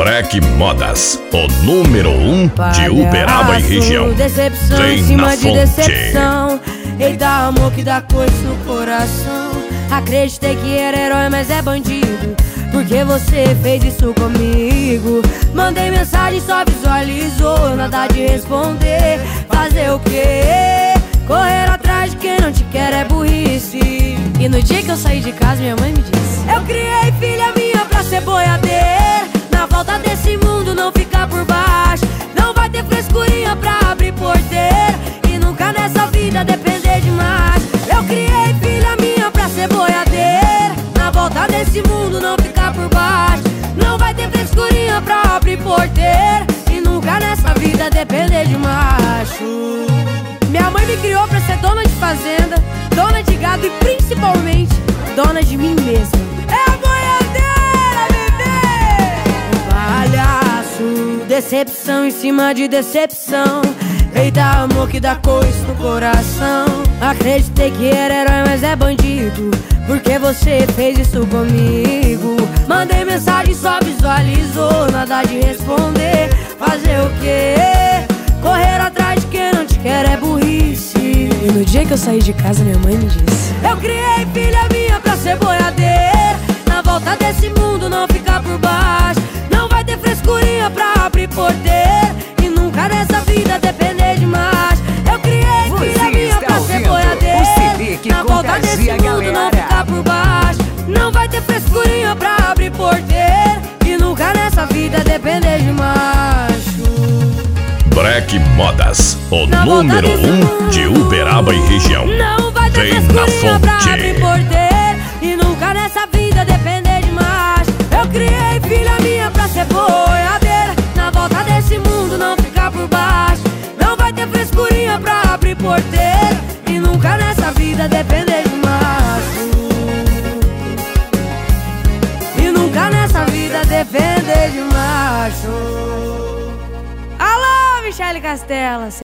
Black Modas, o número 1 de Uberaba e região. Decepção Vem em cima na de fonte. decepção. Eita, amor que dá coisa no coração. Acreditei que era herói, mas é bandido. Porque você fez isso comigo. Mandei mensagem, só visualizou. Nada de responder. Fazer o quê? Correr atrás de quem não te quer é burrice. E no dia que eu saí de casa, minha mãe me disse: eu criei filha minha pra ser boiadeira. Na volta desse mundo não ficar por baixo. Não vai ter frescurinha pra abrir porteira. E nunca nessa vida depender demais. Eu criei filha minha pra ser boiadeira. Na volta desse mundo não ficar por baixo. Não vai ter frescurinha pra abrir porteira. E nunca nessa vida depender de macho. Minha mãe me criou pra ser dona de fazenda, dona de gado e principalmente dona de mim mesma. É a boiadeira, bebê! Palhaço, decepção em cima de decepção. Eita, amor que dá coisa no coração. Acreditei que era herói, mas é bandido. Porque você fez isso comigo. Mandei mensagem, só visualizou. Nada de responder. Fazer o quê? Correr atrás de quem não te quer é burrice. E no dia que eu saí de casa, minha mãe me disse: eu criei filha minha pra ser boiadeira. Na volta desse mundo não ficar por baixo. Não vai ter frescurinha pra abrir porteira. E nunca nessa vida depender de mais. Eu criei filha minha pra ser boiadeira. Na volta desse mundo não ficar por baixo. Não vai ter frescurinha pra abrir porteira. E nunca nessa vida depender de macho. Black Modas, o número 1 de Uberaba e região. Não vai ter Vem na frescurinha pra fonte. abrir porteira. E nunca nessa vida depender de macho. Eu criei filha minha pra ser boiadeira. Na volta desse mundo não ficar por baixo. Não vai ter frescurinha pra abrir porteira. E nunca nessa vida depender de macho. E nunca nessa vida depender de macho. Alô, Michele Castela.